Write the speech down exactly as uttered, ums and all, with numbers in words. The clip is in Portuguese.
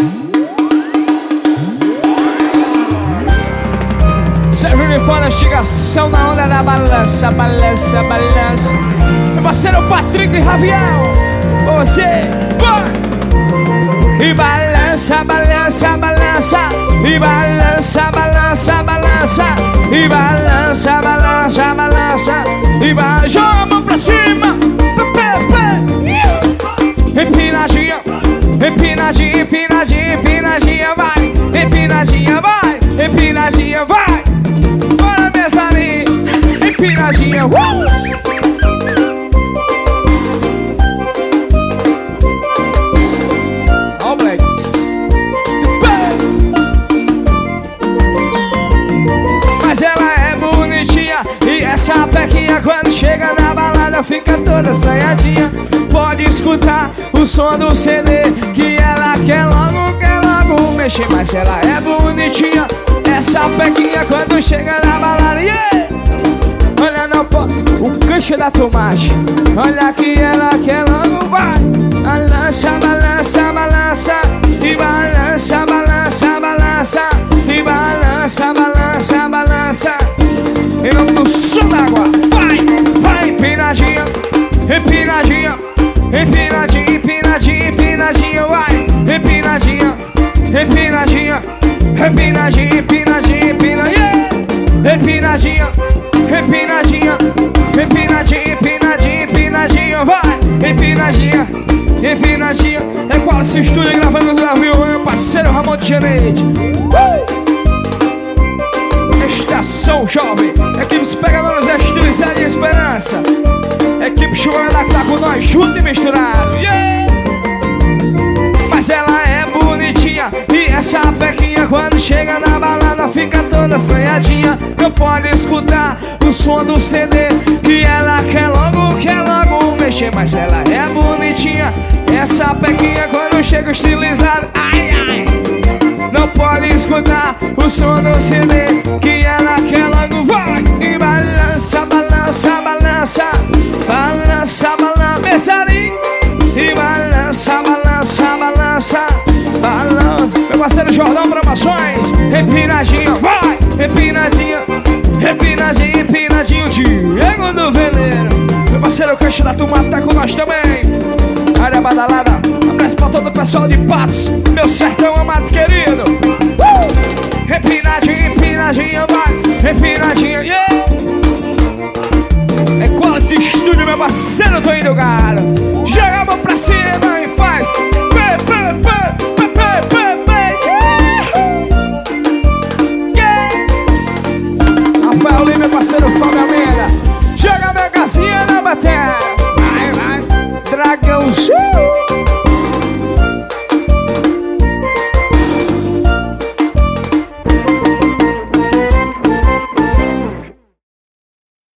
Sérgio de fora, estigação na onda da balança, balança, balança. Meu parceiro Patrick e Raviel, você vai! E balança, balança, balança. E balança, balança, balança. E balança, balança, balança. E vai, joga a mão pra cima. Empinadinha, empinadinha, empinadinha, empinadinha, vai. Empinadinha, vai. Empinadinha, vai. Bora nessa ali. Empinadinha, uh! Essa pequinha quando chega na balada fica toda assanhadinha. Pode escutar o som do C D que ela quer logo, quer logo mexer. Mas ela é bonitinha. Essa pequinha quando chega na balada, yeah! Olha no pó, o cancho da tomate. Olha que ela quer logo, vai. Balança, balança, balança. E balança, balança, balança. E balança, balança, balança. Em nome do som d'água, vai, vai, empinadinha, empinadinha, empinadinha, empinadinha, empinadinha, vai, empinadinha, empinadinha, empinadinha, empinadinha, empinadinha, empinadinha, empinadinha, empinadinha, empinadinha, empinadinha, vai, empinadinha, empinadinha. É qual esse estúdio gravando do navio, meu parceiro Ramon de Janeiro. Uh! Estação Jovem, equipe Os Pegadores da Estilizada e Esperança. Equipe Chuana que tá com nós junto e misturado, yeah! Mas ela é bonitinha. E essa pequinha quando chega na balada fica toda assanhadinha. Não pode escutar o som do C D que ela quer logo, quer logo mexer. Mas ela é bonitinha. Essa pequinha quando chega estilizada, ai, ai. Não pode escutar o som do C D que ela quer logo, vai. E balança, balança, balança. Balança, balança, pensarinho. E balança, balança, balança. Balança. Meu parceiro Jordão Promoções. Empinadinha, vai. Empinadinha, empinadinha, empinadinho. Diego do Veleiro. Meu parceiro Cancho da Tomate tá com nós também. Área badalada, abraço pra todo o pessoal de Patos, meu sertão amado querido. uh! Empinadinha, empinadinha, vai, empinadinha, yeah! É Quality Studio, meu parceiro, tô indo, cara. Joga a mão pra cima e faz